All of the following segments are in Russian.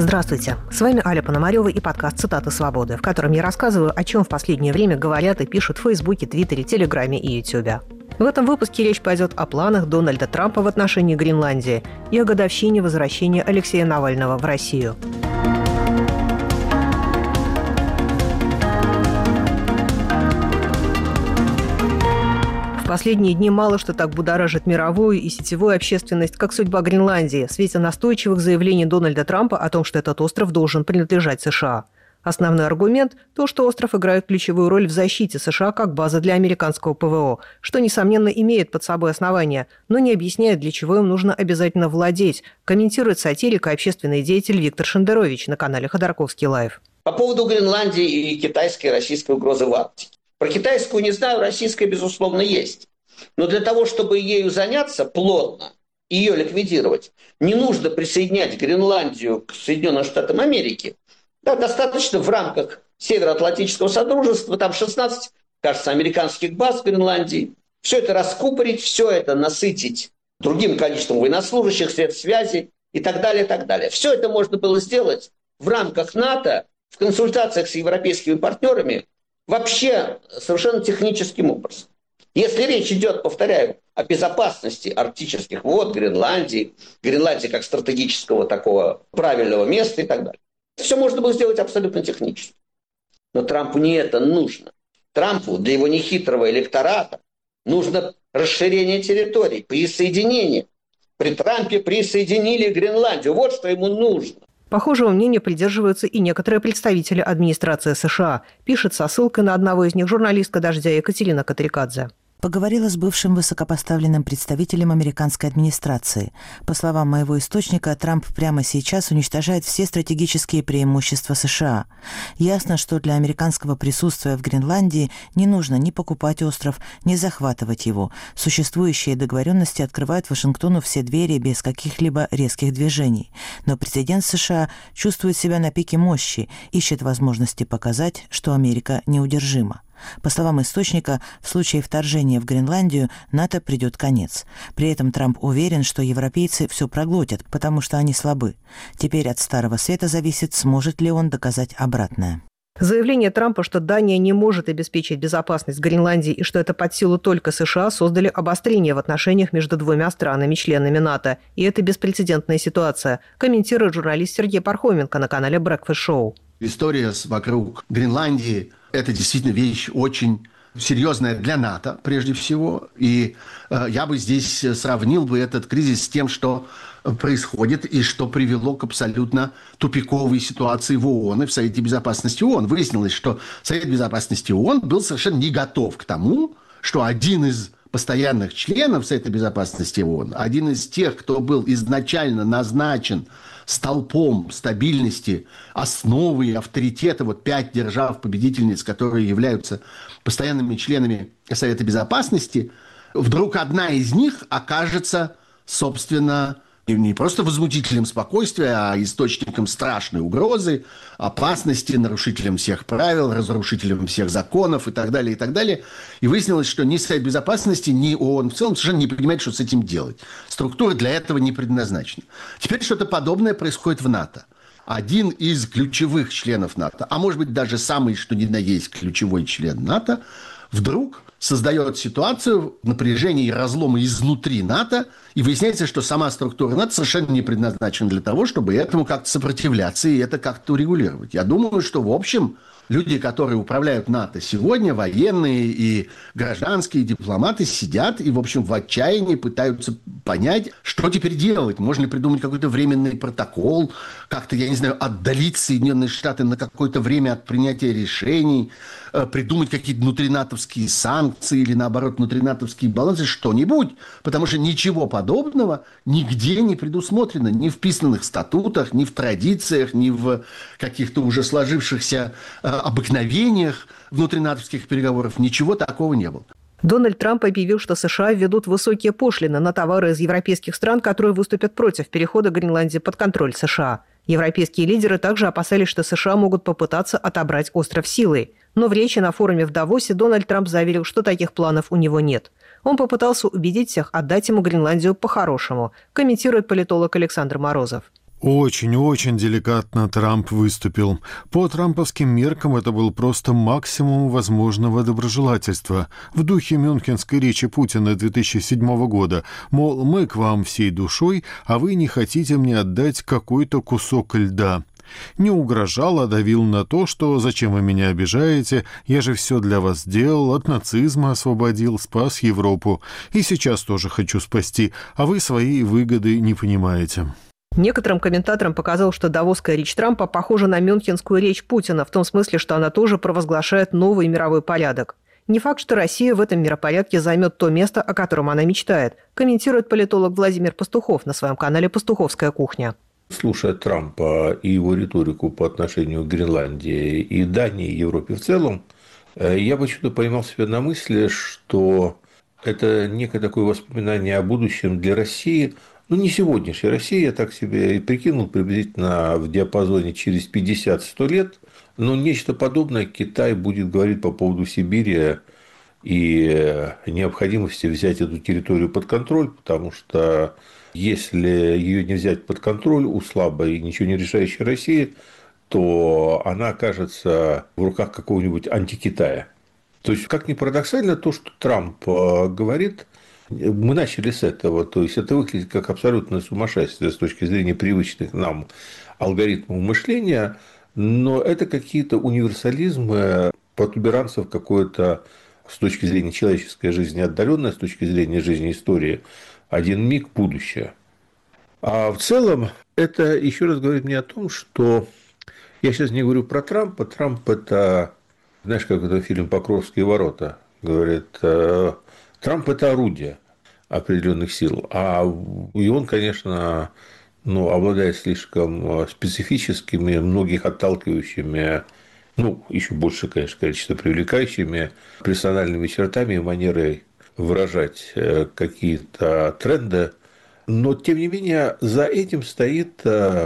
Здравствуйте, с вами Аля Пономарева и подкаст «Цитаты свободы», в котором я рассказываю, о чем в последнее время говорят и пишут в Фейсбуке, Твиттере, Телеграме и Ютубе. В этом выпуске речь пойдет о планах Дональда Трампа в отношении Гренландии и о годовщине возвращения Алексея Навального в Россию. В последние дни мало что так будоражит мировую и сетевую общественность, как судьба Гренландии, в свете настойчивых заявлений Дональда Трампа о том, что этот остров должен принадлежать США. Основной аргумент – то, что остров играет ключевую роль в защите США как база для американского ПВО, что, несомненно, имеет под собой основания, но не объясняет, для чего им нужно обязательно владеть, комментирует сатирик и общественный деятель Виктор Шендерович на канале Ходорковский Лайв. По поводу Гренландии и китайской и российской угрозы в Арктике. Про китайскую не знаю, российская, безусловно, есть. Но для того, чтобы ею заняться плотно, ее ликвидировать, не нужно присоединять Гренландию к Соединенным Штатам Америки. Да, достаточно в рамках Североатлантического Содружества, там 16, кажется, американских баз в Гренландии. Все это раскупорить, все это насытить другим количеством военнослужащих, средств связи и так далее, и так далее. Все это можно было сделать в рамках НАТО, в консультациях с европейскими партнерами, вообще совершенно техническим образом. Если речь идет, повторяю, о безопасности арктических вод, Гренландии как стратегического такого правильного места и так далее, все можно было сделать абсолютно технически. Но Трампу не это нужно. Трампу для его нехитрого электората нужно расширение территорий, присоединение. При Трампе присоединили Гренландию. Вот что ему нужно. Похожего мнения придерживаются и некоторые представители администрации США, пишет со ссылкой на одного из них журналистка «Дождя» Екатерина Катрикадзе. Поговорила с бывшим высокопоставленным представителем американской администрации. По словам моего источника, Трамп прямо сейчас уничтожает все стратегические преимущества США. Ясно, что для американского присутствия в Гренландии не нужно ни покупать остров, ни захватывать его. Существующие договоренности открывают Вашингтону все двери без каких-либо резких движений. Но президент США чувствует себя на пике мощи, ищет возможности показать, что Америка неудержима. По словам источника, в случае вторжения в Гренландию НАТО придет конец. При этом Трамп уверен, что европейцы все проглотят, потому что они слабы. Теперь от Старого Света зависит, сможет ли он доказать обратное. Заявление Трампа, что Дания не может обеспечить безопасность Гренландии и что это под силу только США, создали обострение в отношениях между двумя странами-членами НАТО. И это беспрецедентная ситуация, комментирует журналист Сергей Пархоменко на канале Breakfast Show. История вокруг Гренландии – это действительно вещь очень серьезная для НАТО, прежде всего. И я бы здесь сравнил бы этот кризис с тем, что происходит и что привело к абсолютно тупиковой ситуации в ООН и в Совете Безопасности ООН. Выяснилось, что Совет Безопасности ООН был совершенно не готов к тому, что один из постоянных членов Совета Безопасности ООН, один из тех, кто был изначально назначен столпом стабильности, основы и авторитета 5 держав-победительниц, которые являются постоянными членами Совета Безопасности, вдруг одна из них окажется, собственно, не просто возмутителем спокойствия, а источником страшной угрозы, опасности, нарушителем всех правил, разрушителем всех законов и так далее, и так далее. И выяснилось, что ни Совет Безопасности, ни ООН в целом совершенно не понимают, что с этим делать. Структура для этого не предназначена. Теперь что-то подобное происходит в НАТО. Один из ключевых членов НАТО, а может быть даже самый, что ни на есть, ключевой член НАТО, вдруг создает ситуацию напряжения и разлома изнутри НАТО, и выясняется, что сама структура НАТО совершенно не предназначена для того, чтобы этому как-то сопротивляться и это как-то урегулировать. Я думаю, что, в общем, люди, которые управляют НАТО сегодня, военные и гражданские дипломаты, сидят и, в общем, в отчаянии пытаются понять, что теперь делать. Можно ли придумать какой-то временный протокол, как-то, я не знаю, отдалить Соединенные Штаты на какое-то время от принятия решений, придумать какие-то внутринатовские санкции или, наоборот, внутринатовские балансы, что-нибудь. Потому что ничего подобного нигде не предусмотрено. Ни в писанных статутах, ни в традициях, ни в каких-то уже сложившихся обыкновениях внутринатовских переговоров. Ничего такого не было. Дональд Трамп объявил, что США введут высокие пошлины на товары из европейских стран, которые выступят против перехода Гренландии под контроль США. Европейские лидеры также опасались, что США могут попытаться отобрать остров силой. Но в речи на форуме в Давосе Дональд Трамп заверил, что таких планов у него нет. Он попытался убедить всех отдать ему Гренландию по-хорошему, комментирует политолог Александр Морозов. Очень-очень деликатно Трамп выступил. По трамповским меркам это был просто максимум возможного доброжелательства. В духе мюнхенской речи Путина 2007 года. Мол, мы к вам всей душой, а вы не хотите мне отдать какой-то кусок льда. Не угрожал, а давил на то, что «зачем вы меня обижаете? Я же все для вас сделал, от нацизма освободил, спас Европу. И сейчас тоже хочу спасти, а вы свои выгоды не понимаете». Некоторым комментаторам показалось, что давосская речь Трампа похожа на мюнхенскую речь Путина, в том смысле, что она тоже провозглашает новый мировой порядок. Не факт, что Россия в этом миропорядке займет то место, о котором она мечтает, комментирует политолог Владимир Пастухов на своем канале «Пастуховская кухня». Слушая Трампа и его риторику по отношению к Гренландии и Дании, и Европе в целом, я почему-то поймал себя на мысли, что это некое такое воспоминание о будущем для России. Не сегодняшняя Россия, я так себе и прикинул, приблизительно в диапазоне через 50-100 лет, но нечто подобное Китай будет говорить по поводу Сибири и необходимости взять эту территорию под контроль, потому что если ее не взять под контроль у слабой и ничего не решающей России, то она окажется в руках какого-нибудь антикитая. То есть, как ни парадоксально, то, что Трамп говорит, мы начали с этого, то есть это выглядит как абсолютное сумасшествие с точки зрения привычных нам алгоритмов мышления, но это какие-то универсализмы протуберанцев какое-то с точки зрения человеческой жизни отдаленное, с точки зрения жизни истории, один миг будущее. А в целом это еще раз говорит мне о том, что я сейчас не говорю про Трампа. Трамп – это, знаешь, как это фильм «Покровские ворота» говорит, Трамп – это орудие определенных сил, и он, конечно, обладает слишком специфическими, многих отталкивающими, еще больше, конечно, количество привлекающими персональными чертами и манерой выражать какие-то тренды, но, тем не менее, за этим стоит,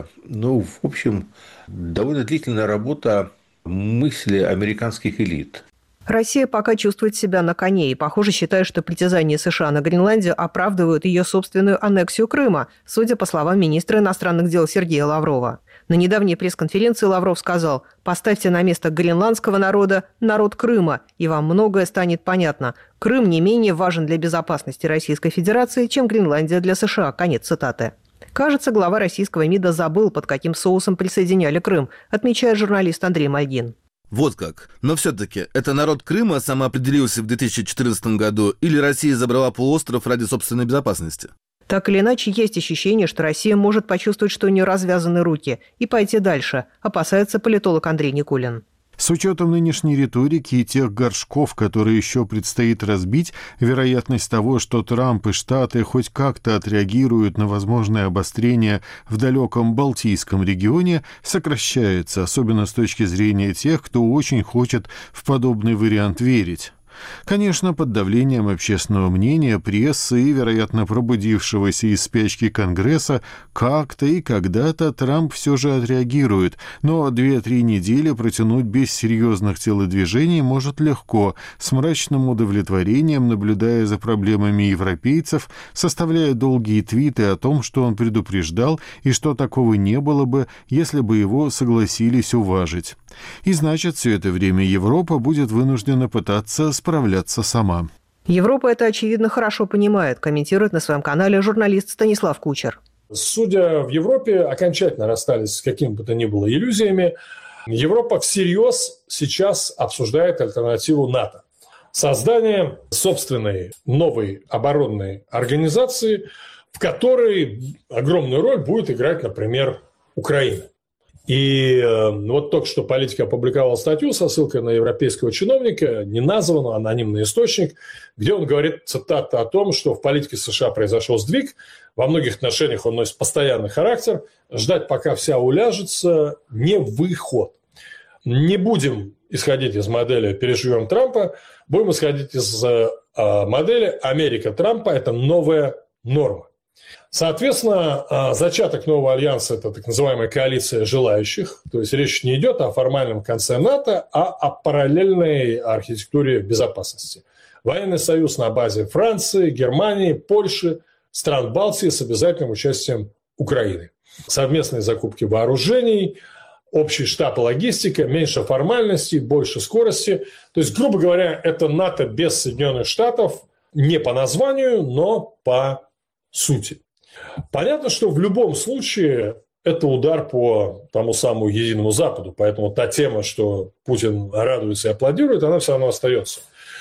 в общем, довольно длительная работа мысли американских элит. Россия пока чувствует себя на коне и, похоже, считает, что притязания США на Гренландию оправдывают ее собственную аннексию Крыма, судя по словам министра иностранных дел Сергея Лаврова. На недавней пресс-конференции Лавров сказал: «Поставьте на место гренландского народа народ Крыма, и вам многое станет понятно. Крым не менее важен для безопасности Российской Федерации, чем Гренландия для США». Конец цитаты. Кажется, глава российского МИДа забыл, под каким соусом присоединяли Крым, отмечает журналист Андрей Мальгин. Вот как. Но все-таки, это народ Крыма самоопределился в 2014 году или Россия забрала полуостров ради собственной безопасности? Так или иначе, есть ощущение, что Россия может почувствовать, что у нее развязаны руки, и пойти дальше, опасается политолог Андрей Никулин. С учетом нынешней риторики и тех горшков, которые еще предстоит разбить, вероятность того, что Трамп и Штаты хоть как-то отреагируют на возможное обострение в далеком Балтийском регионе, сокращается, особенно с точки зрения тех, кто очень хочет в подобный вариант верить. Конечно, под давлением общественного мнения, прессы и, вероятно, пробудившегося из спячки Конгресса, как-то и когда-то Трамп все же отреагирует, но 2-3 недели протянуть без серьезных телодвижений может легко, с мрачным удовлетворением наблюдая за проблемами европейцев, составляя долгие твиты о том, что он предупреждал и что такого не было бы, если бы его согласились уважить. И значит, все это время Европа будет вынуждена пытаться справляться сама. Европа это, очевидно, хорошо понимает, комментирует на своем канале журналист Станислав Кучер. Судя в Европе, окончательно расстались с какими бы то ни было иллюзиями. Европа всерьез сейчас обсуждает альтернативу НАТО. Создание собственной новой оборонной организации, в которой огромную роль будет играть, например, Украина. И вот только что Политик опубликовал статью со ссылкой на европейского чиновника, неназванного, анонимный источник, где он говорит, цитата, о том, что в политике США произошел сдвиг, во многих отношениях он носит постоянный характер, ждать, пока вся уляжется, не выход. Не будем исходить из модели «переживем Трампа», будем исходить из модели «Америка Трампа» – это новая норма. Соответственно, зачаток нового альянса – это так называемая коалиция желающих. То есть речь не идет о формальном конце НАТО, а о параллельной архитектуре безопасности. Военный союз на базе Франции, Германии, Польши, стран Балтии с обязательным участием Украины. совместные закупки вооружений, общий штаб и логистика, меньше формальностей, больше скорости. То есть, грубо говоря, это НАТО без Соединенных Штатов не по названию, но по сути. Понятно, что в любом случае это удар по тому самому Единому Западу. Поэтому та тема, что Путин радуется и аплодирует, она все равно остается.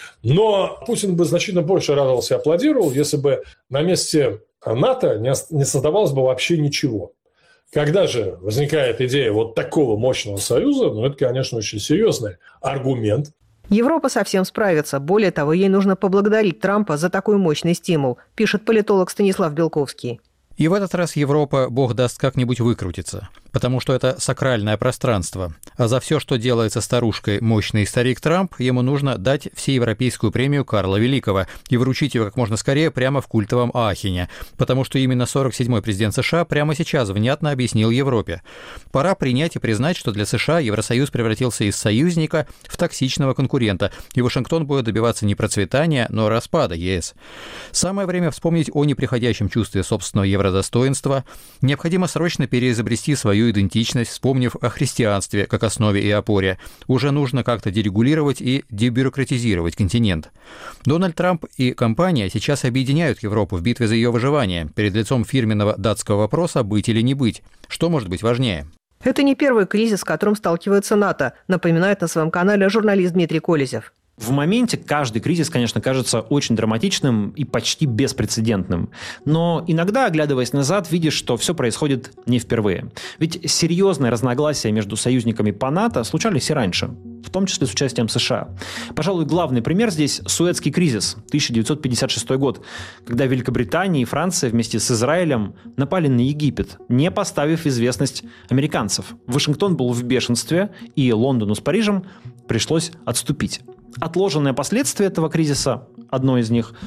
Но Путин бы значительно больше радовался и аплодировал, если бы на месте НАТО не создавалось бы вообще ничего. Когда же возникает идея вот такого мощного союза, ну, это, конечно, очень серьезный аргумент. Европа совсем справится. Более того, ей нужно поблагодарить Трампа за такой мощный стимул, пишет политолог Станислав Белковский. И в этот раз Европа, бог даст, как-нибудь выкрутится, потому что это сакральное пространство. А за все, что делается старушкой мощный старик Трамп, ему нужно дать всеевропейскую премию Карла Великого и вручить ее как можно скорее прямо в культовом Аахене, потому что именно 47-й президент США прямо сейчас внятно объяснил Европе. Пора принять и признать, что для США Евросоюз превратился из союзника в токсичного конкурента, и Вашингтон будет добиваться не процветания, но распада ЕС. Самое время вспомнить о неприходящем чувстве собственного достоинства. Необходимо срочно переизобрести свою идентичность, вспомнив о христианстве как основе и опоре. Уже нужно как-то дерегулировать и дебюрократизировать континент. Дональд Трамп и компания сейчас объединяют Европу в битве за ее выживание перед лицом фирменного датского вопроса «быть или не быть». Что может быть важнее? Это не первый кризис, с которым сталкивается НАТО, напоминает на своем канале журналист Дмитрий Колезев. В моменте каждый кризис, конечно, кажется очень драматичным и почти беспрецедентным. Но иногда, оглядываясь назад, видишь, что все происходит не впервые. Ведь серьезные разногласия между союзниками по НАТО случались и раньше, в том числе с участием США. Пожалуй, главный пример здесь – Суэцкий кризис, 1956 год, когда Великобритания и Франция вместе с Израилем напали на Египет, не поставив в известность американцев. Вашингтон был в бешенстве, и Лондону с Парижем пришлось отступить. Отложенное последствие этого кризиса, одно из них,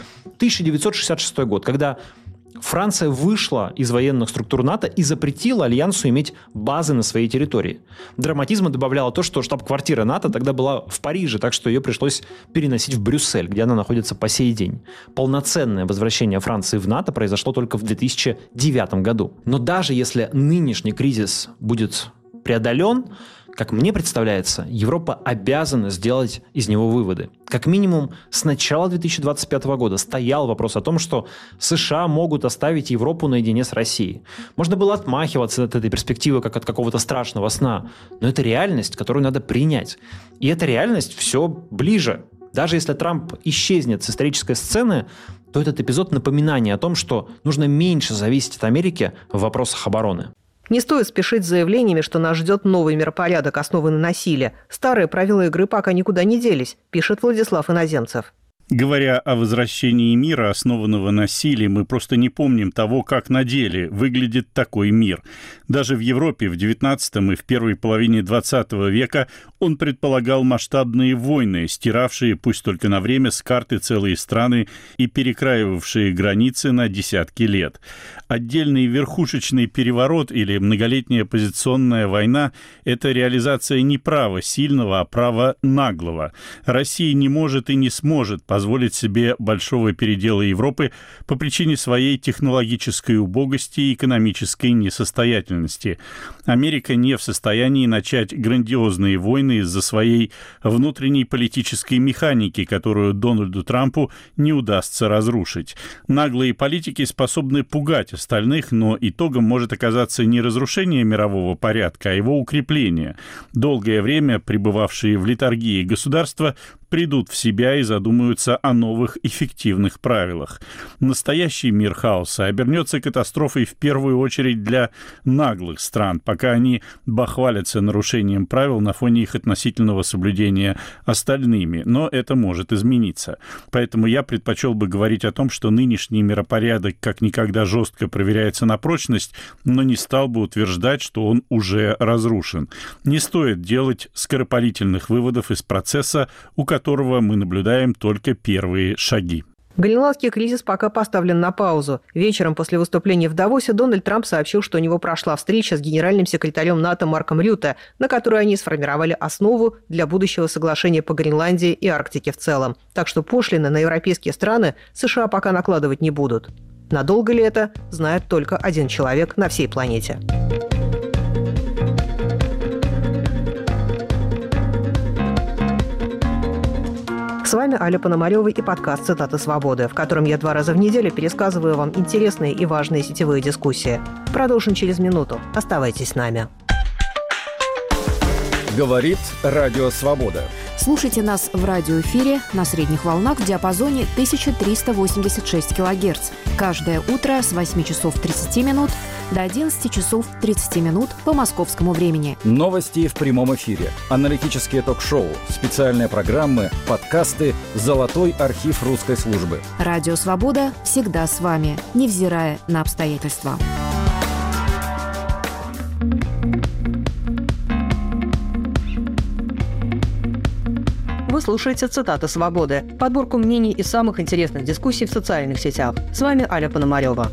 1966 год, когда Франция вышла из военных структур НАТО и запретила Альянсу иметь базы на своей территории. Драматизма добавляло то, что штаб-квартира НАТО тогда была в Париже, так что ее пришлось переносить в Брюссель, где она находится по сей день. Полноценное возвращение Франции в НАТО произошло только в 2009 году. Но даже если нынешний кризис будет преодолен, как мне представляется, Европа обязана сделать из него выводы. Как минимум, с начала 2025 года стоял вопрос о том, что США могут оставить Европу наедине с Россией. Можно было отмахиваться от этой перспективы, как от какого-то страшного сна, но это реальность, которую надо принять. И эта реальность все ближе. Даже если Трамп исчезнет с исторической сцены, то этот эпизод напоминание о том, что нужно меньше зависеть от Америки в вопросах обороны. Не стоит спешить с заявлениями, что нас ждет новый миропорядок, основанный на силе. Старые правила игры пока никуда не делись, пишет Владислав Иноземцев. Говоря о возвращении мира, основанного на силе, мы просто не помним того, как на деле выглядит такой мир. Даже в Европе в XIX и в первой половине XX века он предполагал масштабные войны, стиравшие, пусть только на время, с карты целые страны и перекраивавшие границы на десятки лет. Отдельный верхушечный переворот или многолетняя позиционная война – это реализация не права сильного, а права наглого. Россия не может и не сможет позволить себе большого передела Европы по причине своей технологической убогости и экономической несостоятельности. Америка не в состоянии начать грандиозные войны из-за своей внутренней политической механики, которую Дональду Трампу не удастся разрушить. Наглые политики способны пугать остальных, но итогом может оказаться не разрушение мирового порядка, а его укрепление. Долгое время пребывавшие в летаргии государства придут в себя и задумаются о новых эффективных правилах. Настоящий мир хаоса обернется катастрофой в первую очередь для наглых стран, пока они бахвалятся нарушением правил на фоне их относительного соблюдения остальными. Но это может измениться. Поэтому я предпочел бы говорить о том, что нынешний миропорядок как никогда жестко проверяется на прочность, но не стал бы утверждать, что он уже разрушен. Не стоит делать скоропалительных выводов из процесса, у которого мы наблюдаем только первые шаги. Гренландский кризис пока поставлен на паузу. Вечером после выступления в Давосе Дональд Трамп сообщил, что у него прошла встреча с генеральным секретарем НАТО Марком Рютте, на которой они сформировали основу для будущего соглашения по Гренландии и Арктике в целом. Так что пошлины на европейские страны США пока накладывать не будут. Надолго ли это, знает только один человек на всей планете. С вами Аля Пономарева и подкаст «Цитаты свободы», в котором я 2 раза в неделю пересказываю вам интересные и важные сетевые дискуссии. Продолжим через минуту. Оставайтесь с нами. Говорит Радио Свобода. Слушайте нас в радиоэфире на средних волнах в диапазоне 1386 кГц. Каждое утро с 8 часов 30 минут до 11 часов 30 минут по московскому времени. Новости в прямом эфире, аналитические ток-шоу, специальные программы, подкасты, золотой архив русской службы. Радио «Свобода» всегда с вами, невзирая на обстоятельства. Вы слушаете «Цитаты свободы», подборку мнений из самых интересных дискуссий в социальных сетях. С вами Аля Пономарева.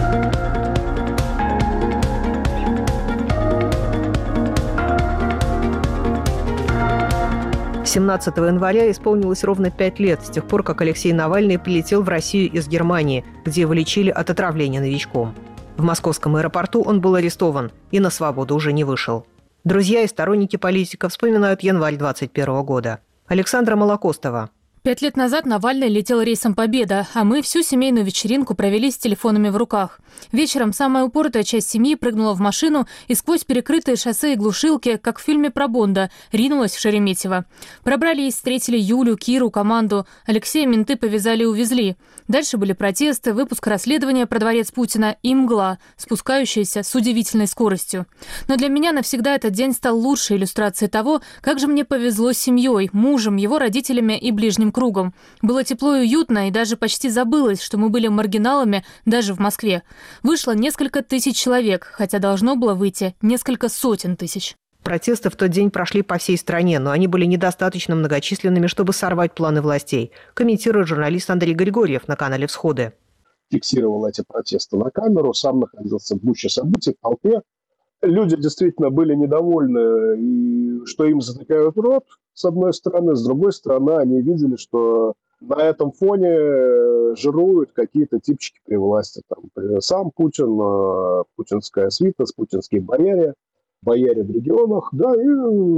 – 17 января исполнилось ровно 5 лет с тех пор, как Алексей Навальный прилетел в Россию из Германии, где его лечили от отравления новичком. В московском аэропорту он был арестован и на свободу уже не вышел. Друзья и сторонники политика вспоминают январь 2021 года. Александра Молокостова. 5 лет назад Навальный летел рейсом «Победа», а мы всю семейную вечеринку провели с телефонами в руках. Вечером самая упоротая часть семьи прыгнула в машину и сквозь перекрытые шоссе и глушилки, как в фильме про Бонда, ринулась в Шереметьево. Пробрались, встретили Юлю, Киру, команду. Алексея менты повязали и увезли. Дальше были протесты, выпуск расследования про дворец Путина и мгла, спускающаяся с удивительной скоростью. Но для меня навсегда этот день стал лучшей иллюстрацией того, как же мне повезло с семьей, мужем, его родителями и ближним кругом. Было тепло и уютно, и даже почти забылось, что мы были маргиналами даже в Москве. Вышло несколько тысяч человек, хотя должно было выйти несколько сотен тысяч. Протесты в тот день прошли по всей стране, но они были недостаточно многочисленными, чтобы сорвать планы властей, комментирует журналист Андрей Григорьев на канале «Всходы». Фиксировал эти протесты на камеру, сам находился в гуще событий, в толпе. Люди действительно были недовольны, и что им затыкают рот, с одной стороны. С другой стороны, они видели, что на этом фоне жируют какие-то типчики при власти. Там, сам Путин, путинская свита, путинские бояре в регионах. Да, и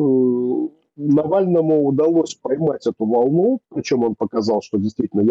Навальному удалось поймать эту волну, причем он показал, что действительно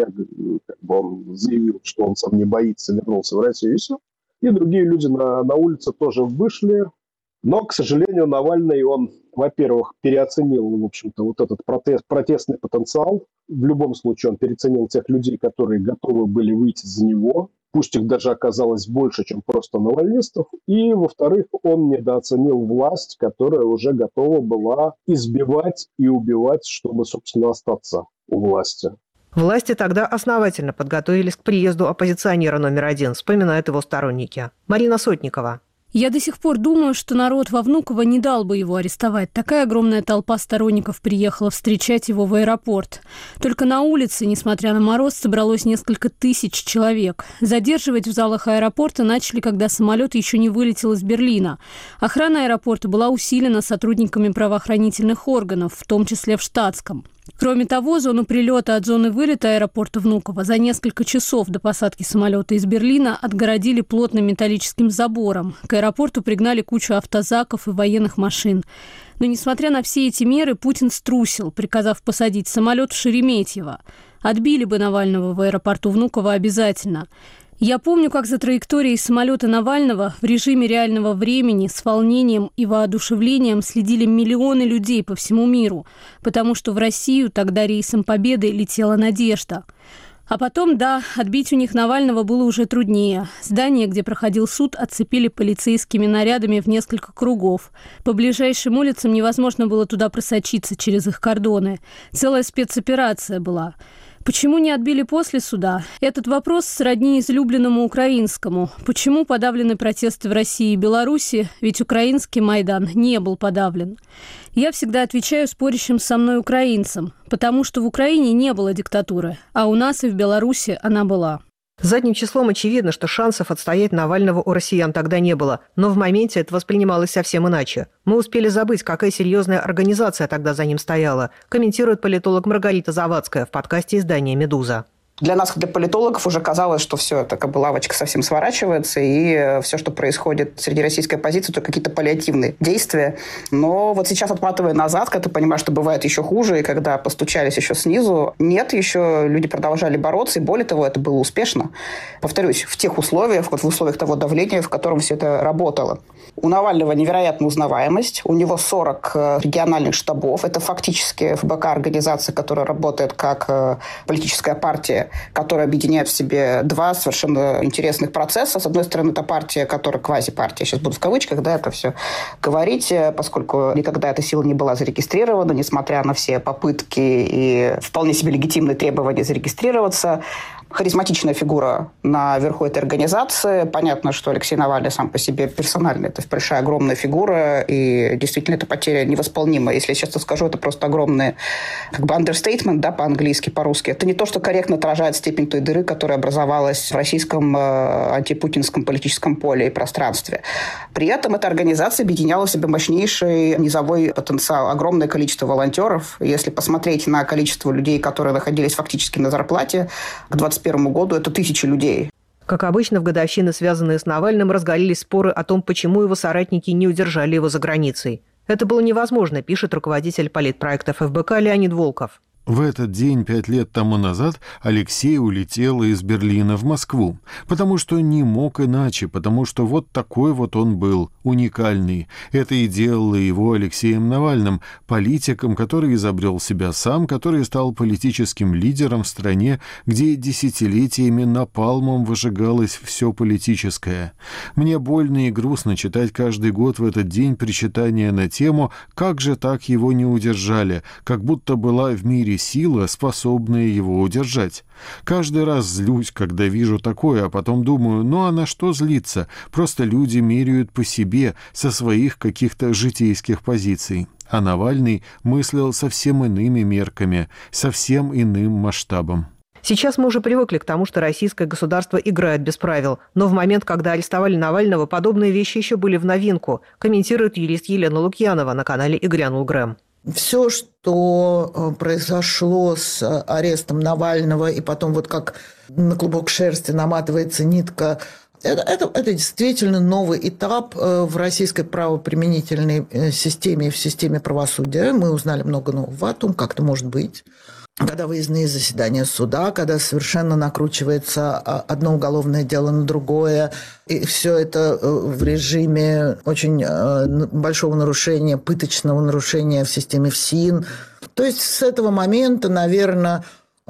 он заявил, что он сам не боится, вернулся в Россию, и все. И другие люди на улице тоже вышли. Но, к сожалению, Навальный, он, во-первых, переоценил, в общем-то, вот этот протестный потенциал. В любом случае, он переоценил тех людей, которые готовы были выйти за него. Пусть их даже оказалось больше, чем просто навальнистов. И, во-вторых, он недооценил власть, которая уже готова была избивать и убивать, чтобы, собственно, остаться у власти. Власти тогда основательно подготовились к приезду оппозиционера номер 1, вспоминают его сторонники. Марина Сотникова. Я до сих пор думаю, что народ во Внуково не дал бы его арестовать. Такая огромная толпа сторонников приехала встречать его в аэропорт. Только на улице, несмотря на мороз, собралось несколько тысяч человек. Задерживать в залах аэропорта начали, когда самолет еще не вылетел из Берлина. Охрана аэропорта была усилена сотрудниками правоохранительных органов, в том числе в штатском. Кроме того, зону прилета от зоны вылета аэропорта Внуково за несколько часов до посадки самолета из Берлина отгородили плотным металлическим забором. К аэропорту пригнали кучу автозаков и военных машин. Но, несмотря на все эти меры, Путин струсил, приказав посадить самолет в Шереметьево. Отбили бы Навального в аэропорту Внуково обязательно. Я помню, как за траекторией самолета Навального в режиме реального времени с волнением и воодушевлением следили миллионы людей по всему миру, потому что в Россию тогда рейсом Победы летела надежда. А потом, да, отбить у них Навального было уже труднее. Здание, где проходил суд, оцепили полицейскими нарядами в несколько кругов. По ближайшим улицам невозможно было туда просочиться через их кордоны. Целая спецоперация была. Почему не отбили после суда? Этот вопрос сродни излюбленному украинскому. Почему подавлены протесты в России и Беларуси? Ведь украинский Майдан не был подавлен. Я всегда отвечаю спорящим со мной украинцам, потому что в Украине не было диктатуры, а у нас и в Беларуси она была. Задним числом очевидно, что шансов отстоять Навального у россиян тогда не было, но в моменте это воспринималось совсем иначе. Мы успели забыть, какая серьезная организация тогда за ним стояла, комментирует политолог Маргарита Завадская в подкасте издания «Медуза». Для нас, для политологов, уже казалось, что все, это как бы лавочка совсем сворачивается, и все, что происходит среди российской оппозиции, это какие-то паллиативные действия. Но вот сейчас, отматывая назад, когда ты понимаешь, что бывает еще хуже, и когда постучались еще снизу, нет, еще люди продолжали бороться, и более того, это было успешно. Повторюсь, в тех условиях, вот в условиях того давления, в котором все это работало. У Навального невероятная узнаваемость, у него 40 региональных штабов, это фактически ФБК организация, которая работает как политическая партия, которая объединяет в себе два совершенно интересных процесса. С одной стороны, это партия, которая квазипартия, сейчас буду в кавычках, да, это все говорить, поскольку никогда эта сила не была зарегистрирована, несмотря на все попытки и вполне себе легитимные требования зарегистрироваться. Харизматичная фигура наверху этой организации. Понятно, что Алексей Навальный сам по себе персонально это большая, огромная фигура, и действительно эта потеря невосполнима. Если я честно скажу, это просто огромный как бы understatement, да, по-английски, по-русски. Это не то, что корректно отражает степень той дыры, которая образовалась в российском антипутинском политическом поле и пространстве. При этом эта организация объединяла в себе мощнейший низовой потенциал, огромное количество волонтеров. Если посмотреть на количество людей, которые находились фактически на зарплате, к 2021 году это 1000 людей. Как обычно, в годовщины, связанные с Навальным, разгорелись споры о том, почему его соратники не удержали его за границей. Это было невозможно, пишет руководитель политпроекта ФБК Леонид Волков. В этот день 5 лет тому назад Алексей улетел из Берлина в Москву, потому что не мог иначе, потому что вот такой вот он был, уникальный. Это и делало его Алексеем Навальным, политиком, который изобрел себя сам, который стал политическим лидером в стране, где десятилетиями напалмом выжигалось все политическое. Мне больно и грустно читать каждый год в этот день причитания на тему «Как же так его не удержали?», как будто была в мире сила, способная его удержать. Каждый раз злюсь, когда вижу такое, а потом думаю, ну а на что злиться? Просто люди меряют по себе, со своих каких-то житейских позиций. А Навальный мыслил совсем иными мерками, совсем иным масштабом. Сейчас мы уже привыкли к тому, что российское государство играет без правил. Но в момент, когда арестовали Навального, подобные вещи еще были в новинку, комментирует юрист Елена Лукьянова на канале «И грянул Грэм». Все, что произошло с арестом Навального, и потом вот как на клубок шерсти наматывается нитка, это действительно новый этап в российской правоприменительной системе и в системе правосудия. Мы узнали много нового о том, как это может быть. Когда выездные заседания суда, когда совершенно накручивается одно уголовное дело на другое, и все это в режиме очень большого нарушения, пыточного нарушения в системе ФСИН. То есть с этого момента, наверное,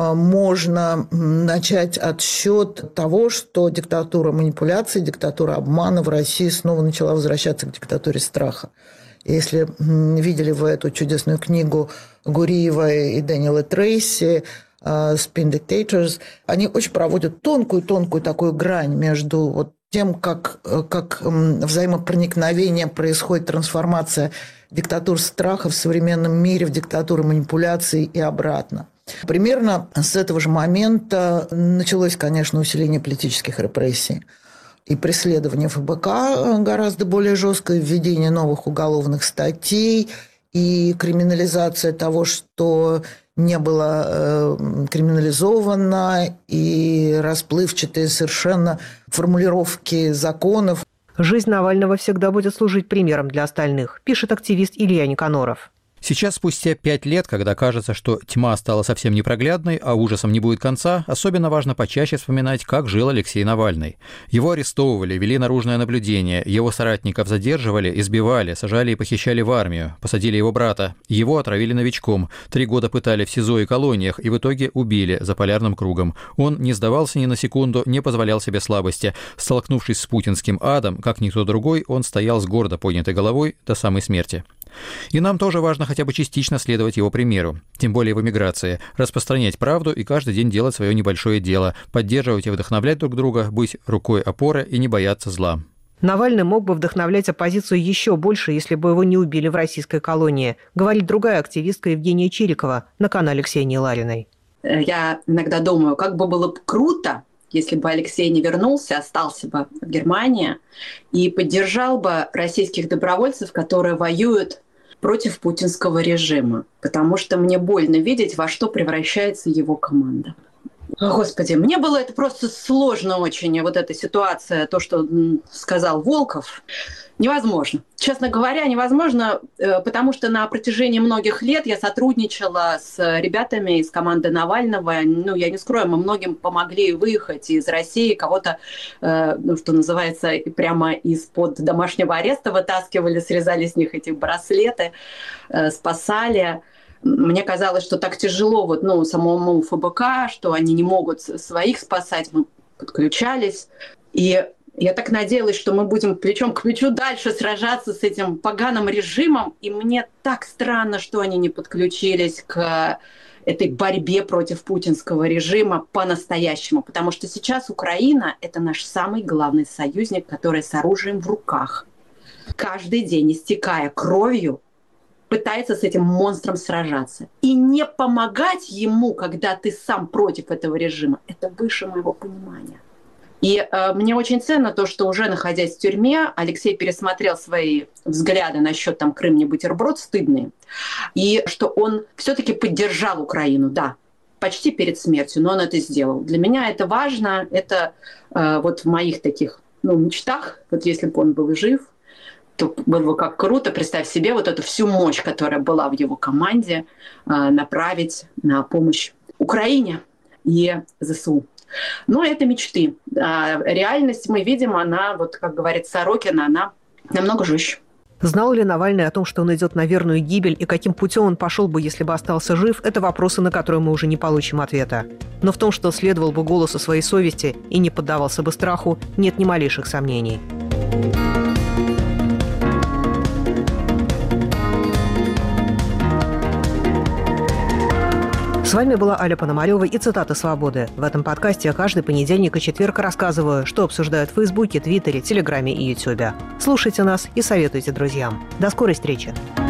можно начать отсчет того, что диктатура манипуляций, диктатура обмана в России снова начала возвращаться к диктатуре страха. Если видели вы эту чудесную книгу Гуриева и Дэниела Трейси «Spin Dictators», они очень проводят тонкую такую грань между вот тем, как взаимопроникновение происходит, трансформация диктатур страха в современном мире в диктатуры манипуляций и обратно. Примерно с этого же момента началось, конечно, усиление политических репрессий. И преследование ФБК гораздо более жесткое, введение новых уголовных статей и криминализация того, что не было криминализовано, и расплывчатые совершенно формулировки законов. Жизнь Навального всегда будет служить примером для остальных, пишет активист Илья Никоноров. Сейчас, спустя 5 лет, когда кажется, что тьма стала совсем непроглядной, а ужасом не будет конца, особенно важно почаще вспоминать, как жил Алексей Навальный. Его арестовывали, вели наружное наблюдение, его соратников задерживали, избивали, сажали и похищали в армию, посадили его брата. Его отравили новичком, 3 года пытали в СИЗО и колониях и в итоге убили за полярным кругом. Он не сдавался ни на секунду, не позволял себе слабости. Столкнувшись с путинским адом, как никто другой, он стоял с гордо поднятой головой до самой смерти. И нам тоже важно хотя бы частично следовать его примеру, тем более в эмиграции, распространять правду и каждый день делать свое небольшое дело, поддерживать и вдохновлять друг друга, быть рукой опоры и не бояться зла. Навальный мог бы вдохновлять оппозицию еще больше, если бы его не убили в российской колонии, говорит другая активистка Евгения Чирикова на канале Ксении Лариной. Я иногда думаю, как бы было круто, если бы Алексей не вернулся, остался бы в Германии и поддержал бы российских добровольцев, которые воюют против путинского режима, потому что мне больно видеть, во что превращается его команда. Господи, мне было это просто сложно очень, вот эта ситуация, то, что сказал Волков. Невозможно. Честно говоря, невозможно, потому что на протяжении многих лет я сотрудничала с ребятами из команды Навального. Я не скрою, мы многим помогли выехать из России, кого-то, что называется, прямо из-под домашнего ареста вытаскивали, срезали с них эти браслеты, спасали. Мне казалось, что так тяжело самому ФБК, что они не могут своих спасать. Мы подключались. И я так надеялась, что мы будем плечом к плечу дальше сражаться с этим поганым режимом. И мне так странно, что они не подключились к этой борьбе против путинского режима по-настоящему. Потому что сейчас Украина – это наш самый главный союзник, который с оружием в руках, каждый день, истекая кровью, пытается с этим монстром сражаться. И не помогать ему, когда ты сам против этого режима, это выше моего понимания. И мне очень ценно то, что уже находясь в тюрьме, Алексей пересмотрел свои взгляды насчет Крым не бутерброд стыдные, и что он все-таки поддержал Украину, да, почти перед смертью, но он это сделал. Для меня это важно, это в моих таких мечтах, если бы он был жив, то было бы как круто, представь себе эту всю мощь, которая была в его команде, направить на помощь Украине и ЗСУ. Но это мечты. А реальность мы видим, она, как говорит Сорокин, она намного жестче. Знал ли Навальный о том, что он идет на верную гибель, и каким путем он пошел бы, если бы остался жив, это вопросы, на которые мы уже не получим ответа. Но в том, что следовал бы голосу своей совести и не поддавался бы страху, нет ни малейших сомнений. С вами была Аля Пономарёва и «Цитаты свободы». В этом подкасте я каждый понедельник и четверг рассказываю, что обсуждают в Фейсбуке, Твиттере, Телеграме и Ютубе. Слушайте нас и советуйте друзьям. До скорой встречи!